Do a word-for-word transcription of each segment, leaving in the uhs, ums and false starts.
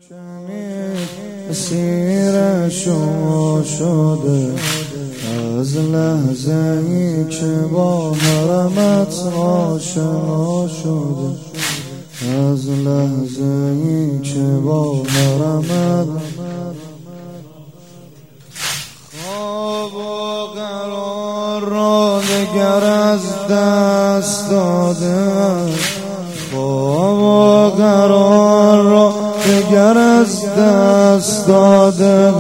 اسیر شما شده از لحظه ای که با حرمت آشنا شده، از لحظه ای که با حرمت خواب و قرار را دگر از دست داده، خواب و قرار را دگر از دست داده،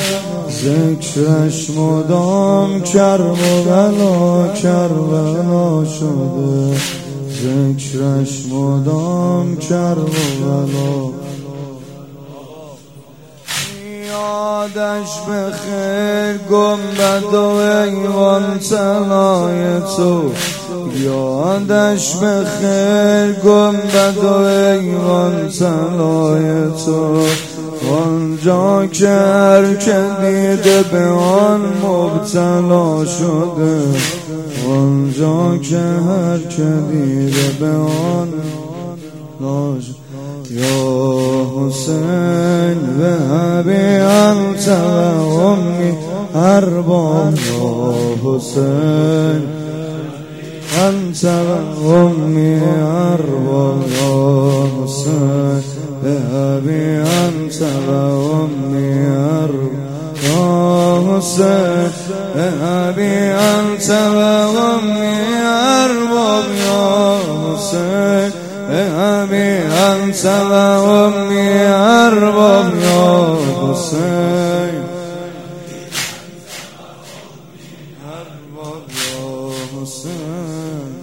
ذکرش مدام کرب و بلا کربلا شده، ذکرش مدام کرب و بلا. یادش به خیر گنبد و ایوان طلای تو، یادش به خیر گنبد و ایوان طلای تو، آنجا که هر که دیده به آن مبتلا شده، آنجا که هر که دیده به آن مبتلا شده. یا حسین به ابی انت و امی ارباب، یا حسین انت و امی ارباب، یا حسین به ابی انت و امی ارباب، یا حسین به ابی انت و امی ارباب، یا حسین به ابی انت و امی ارباب، یا حسین ارباب، یا حسین.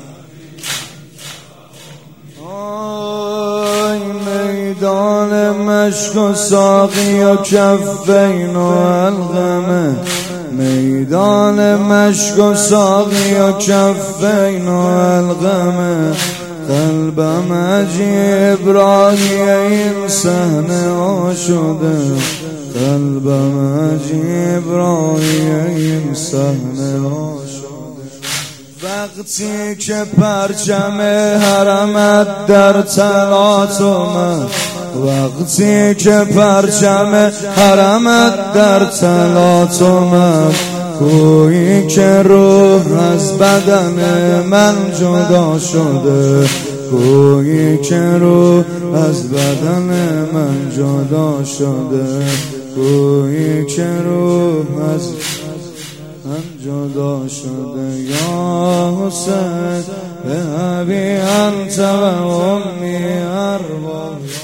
آی میدان مشک و ساقی و کفین و القمه، میدان مشک و ساقی و کفین و القمه، قلبم عجیب راهی این صحنه آشده، قلبم عجیب راهی این صحنه آشده. وقتی که پرچم حرمت در تلات اومد، وقتی که پرچم حرمت در تلات اومد، گویی که روح از بدن من جدا شده، گویی که روح از بدن من جدا شده، گویی که روح از من جدا شده. یا حسین به ابی انت و امی ارباب.